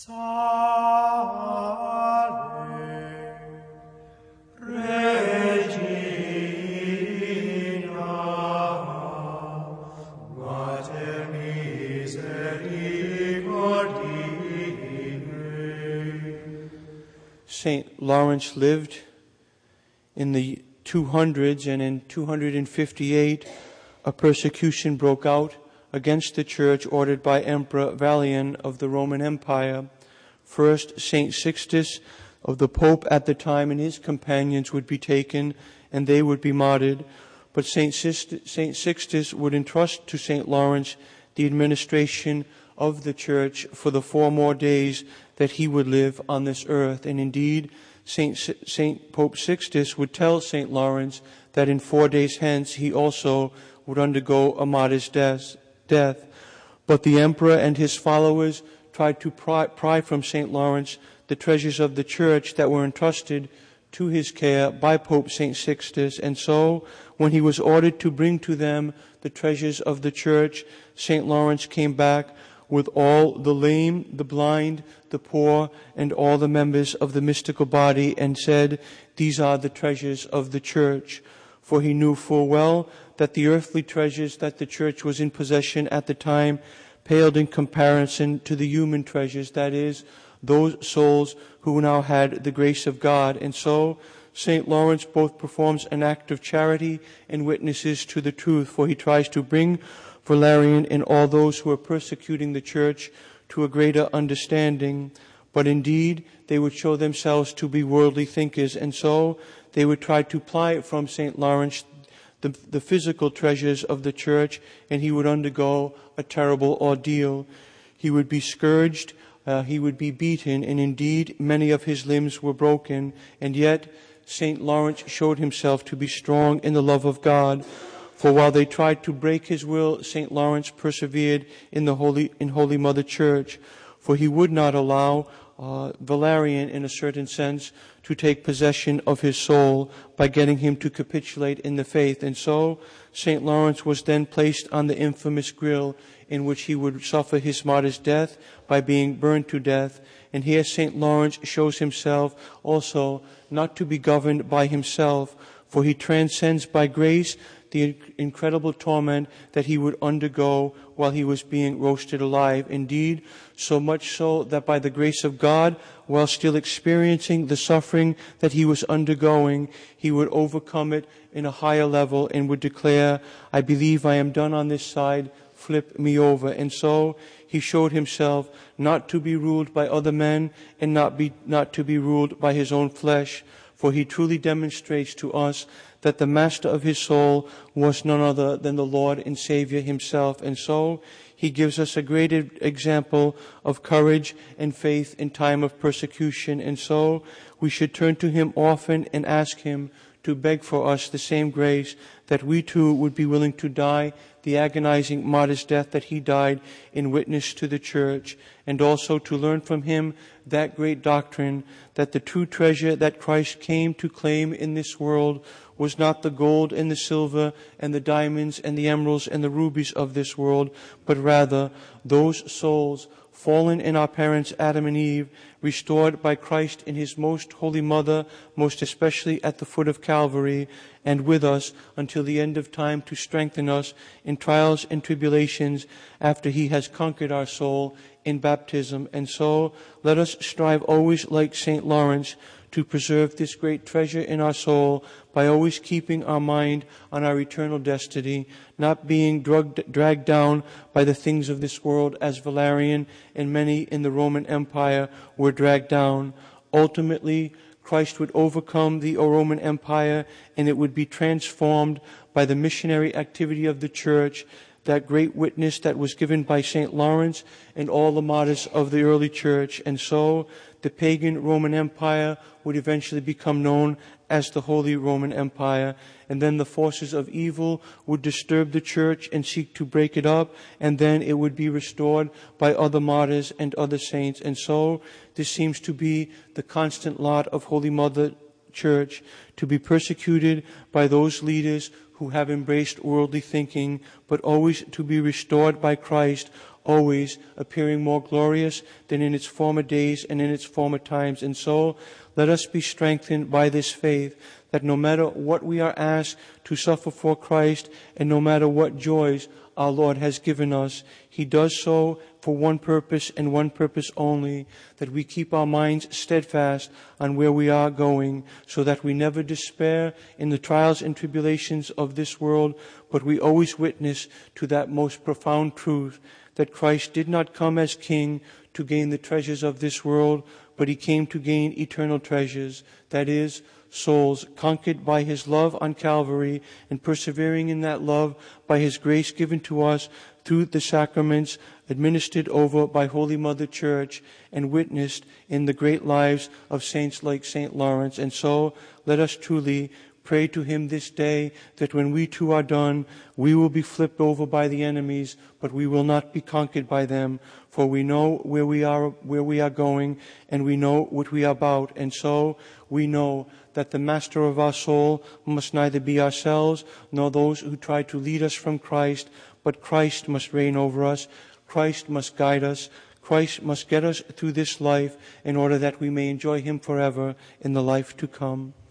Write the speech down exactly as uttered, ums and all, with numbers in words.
Saint Lawrence lived in the two hundreds, and in two hundred fifty-eight a persecution broke out against the church ordered by Emperor Valerian of the Roman Empire. First, Saint Sixtus of the Pope at the time and his companions would be taken and they would be martyred. But Saint Sixtus would entrust to Saint Lawrence the administration of the church for the four more days that he would live on this earth. And indeed, Saint, Saint Pope Sixtus would tell Saint Lawrence that in four days hence he also would undergo a martyr's death. death. But the emperor and his followers tried to pry, pry from Saint Lawrence the treasures of the church that were entrusted to his care by Pope Saint Sixtus. And so, when he was ordered to bring to them the treasures of the church, Saint Lawrence came back with all the lame, the blind, the poor, and all the members of the mystical body, and said, "These are the treasures of the church." For he knew full well that the earthly treasures that the church was in possession at the time paled in comparison to the human treasures, that is, those souls who now had the grace of God. And so Saint Lawrence both performs an act of charity and witnesses to the truth, for he tries to bring Valerian and all those who are persecuting the church to a greater understanding. But indeed, they would show themselves to be worldly thinkers, and so they would try to pry from Saint Lawrence the, the physical treasures of the church, and he would undergo a terrible ordeal. He would be scourged, uh, he would be beaten, and indeed many of his limbs were broken. And yet Saint Lawrence showed himself to be strong in the love of God. For while they tried to break his will, Saint Lawrence persevered in the Holy in Holy Mother Church, for he would not allow uh, Valerian, in a certain sense, to take possession of his soul by getting him to capitulate in the faith. And so Saint Lawrence was then placed on the infamous grill, in which he would suffer his martyr's death by being burned to death. And here Saint Lawrence shows himself also not to be governed by himself, for he transcends by grace the incredible torment that he would undergo while he was being roasted alive. Indeed, so much so that by the grace of God, while still experiencing the suffering that he was undergoing, he would overcome it in a higher level and would declare, "I believe I am done on this side, flip me over." And so he showed himself not to be ruled by other men and not be not to be ruled by his own flesh, for he truly demonstrates to us that the master of his soul was none other than the Lord and Savior himself. And so he gives us a great example of courage and faith in time of persecution. And so we should turn to him often and ask him to beg for us the same grace, that we too would be willing to die the agonizing martyr's death that he died in witness to the church, and also to learn from him that great doctrine that the true treasure that Christ came to claim in this world was not the gold and the silver and the diamonds and the emeralds and the rubies of this world, but rather those souls fallen in our parents Adam and Eve, restored by Christ in his most holy mother, most especially at the foot of Calvary, and with us until the end of time to strengthen us in trials and tribulations after he has conquered our soul in baptism. And so let us strive always, like Saint Lawrence, to preserve this great treasure in our soul by always keeping our mind on our eternal destiny, not being drugged, dragged down by the things of this world as Valerian and many in the Roman Empire were dragged down. Ultimately, Christ would overcome the Roman Empire, and it would be transformed by the missionary activity of the church, that great witness that was given by Saint Lawrence and all the martyrs of the early church. And so the pagan Roman Empire would eventually become known as the Holy Roman Empire. And then the forces of evil would disturb the church and seek to break it up, and then it would be restored by other martyrs and other saints. And so this seems to be the constant lot of Holy Mother Church, to be persecuted by those leaders who have embraced worldly thinking, but always to be restored by Christ, always appearing more glorious than in its former days and in its former times. And so let us be strengthened by this faith, that no matter what we are asked to suffer for Christ, and no matter what joys our Lord has given us, He does so for one purpose and one purpose only, that we keep our minds steadfast on where we are going, so that we never despair in the trials and tribulations of this world, but we always witness to that most profound truth, that Christ did not come as King to gain the treasures of this world, but He came to gain eternal treasures, that is, souls conquered by His love on Calvary, and persevering in that love by His grace given to us through the sacraments administered over by Holy Mother Church and witnessed in the great lives of saints like Saint Lawrence. And so let us truly pray to Him this day that when we too are done, we will be flipped over by the enemies, but we will not be conquered by them. For we know where we are, where we are going, and we know what we are about. And so we know that the master of our soul must neither be ourselves nor those who try to lead us from Christ, but Christ must reign over us. Christ must guide us. Christ must get us through this life in order that we may enjoy Him forever in the life to come.